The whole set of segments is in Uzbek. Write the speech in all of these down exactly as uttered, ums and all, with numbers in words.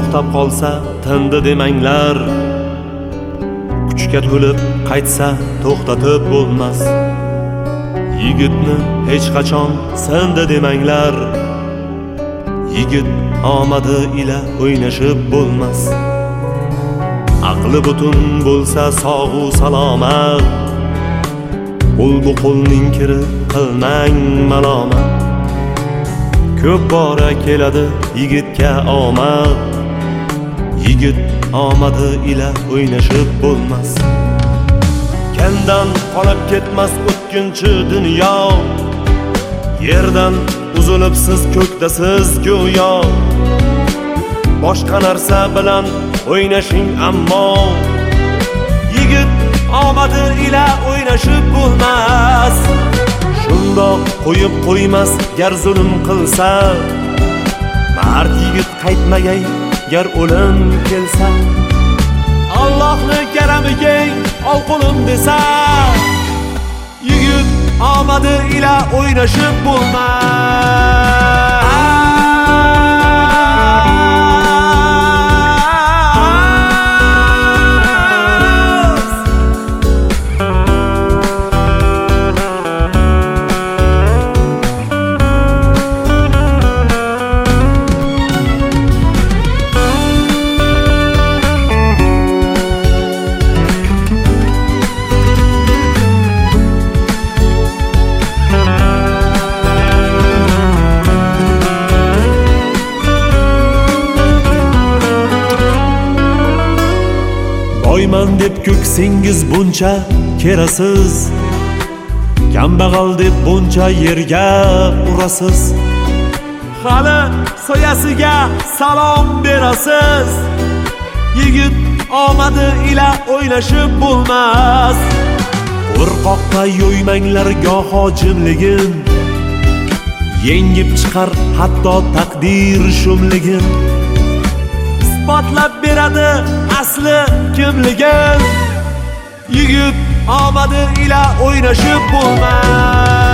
to'xtab qolsa tindi demanglar, kuchga to'lib qaytsa to'xtatib bo'lmas. Yigitni hech qachon sindi demanglar, yigit omadi ila o'ynashib bo'lmas. Aqli butun bo'lsa sog'u salomat, qo'l bu qo'lning kiri qilmang malomat. Ko'p bora keladi yigitga omad, yigit omadi ila o'ynashib bo'lmas. Kendan qolib ketmas o'tkinchi dunyo, yerdan uzilib siz ko'kdasiz go'yo. Boshqa narsa bilan o'ynashing ammo, yigit omadi ila o'ynashib bo'lmas. Shundoq qo'yib qo'ymas gar zulm qilsa, mard yigit qaytmagay gar o'lim kelsa. Allohni karamiga ol qo'lim desa, yigit omadi ila o'ynashib bo'lmas. Boyman deb ko'ksingiz buncha kerasiz, kambag'al deb buncha yerga urasiz. Hali soyasiga salom berasiz, yigit omadi ila o'ynashib bo'lmas. Qo'rqoqqa yo'ymanglar goho jimligin, yengib chiqar hatto taqdir shumligin. Isbotlab beradi asli kimligin, yigit omadi ila o'ynashib bo'lmas.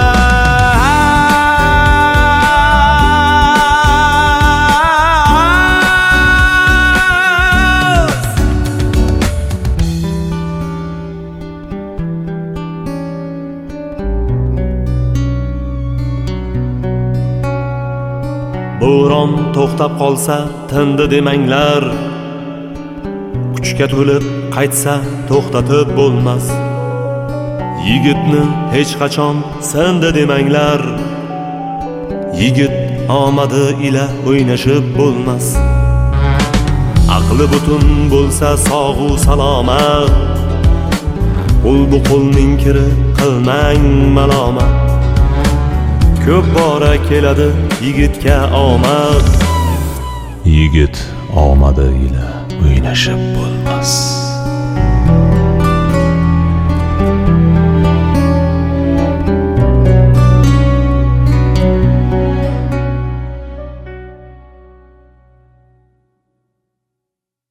Bo'ron to'xtab qolsa tindi demanglar, kuchga to'lib qaytsa to'xtatib bo'lmas. Yigitni hech qachon sindi demanglar, yigit omadi ila o'ynashib bo'lmas. Aqli butun bo'lsa sog'u salomat, qo'l bu qo'lning kiri qilmang malomat. Ko'p bora keladi yigitga omad, yigit omadi ila o'ynashib bo'lmas.